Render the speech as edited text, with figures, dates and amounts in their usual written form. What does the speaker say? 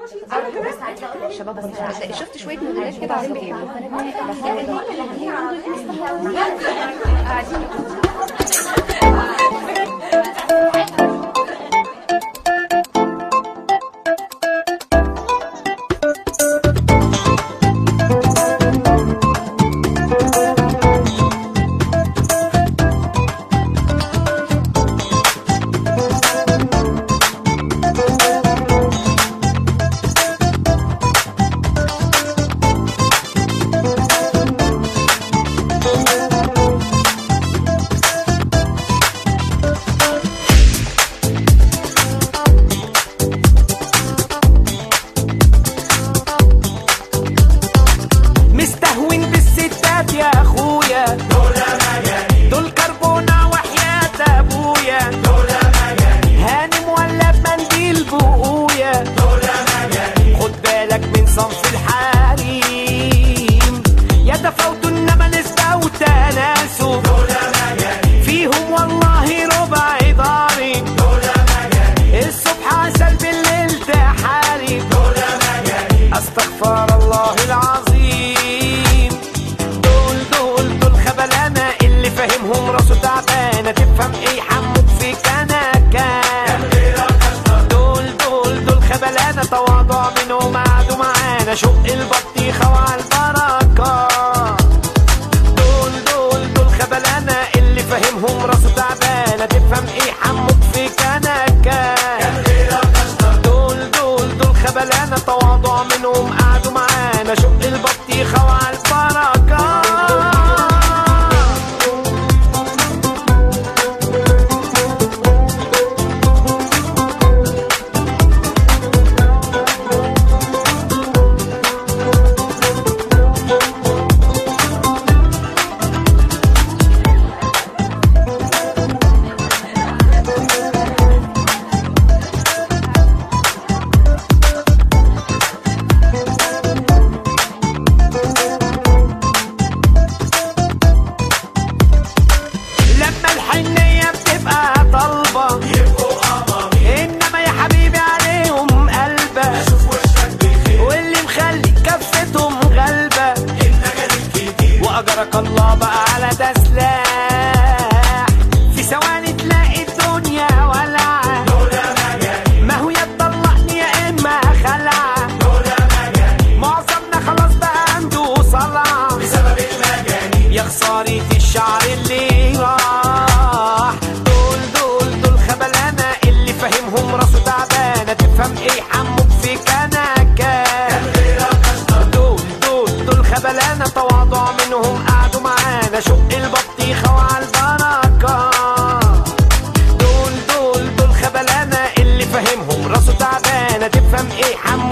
شباب شفت شويه موديلات كده عايزين بايه؟ استغفر الله العظيم. دول خبلانة اللي فاهمهم راسه تعبانة، تفهم ايه حموك في كنكة. دول خبلانة تواضع منهم قعدوا معانا، شق البطيخة وعلى البركة. دول خبلانة اللي فاهمهم راسه تعبانة، تفهم ايه حموك في كنكة. دول خبلانة تواضع منهم قعدوا معانا، شق البطيخة وعلى البركة. أجرك الله بقى على ده سلاح، في ثواني تلاقي الدنيا ولعة. ما هو يا تطلقني يا إما خلعة، معظمنا خلاص بقى عنده صلعة بسبب المجانين، يا خسارة الشعر اللي راح. دول خبلانة اللي فاهمهم راسه تعبانة، تفهم ايه حموك في كنكة. دول خبلانة تواضع منهم قعدوا معانا، شق البطيخة وعلى البركة. دول خبلانة اللي فاهمهم راسه تعبانة، تفهم ايه حموك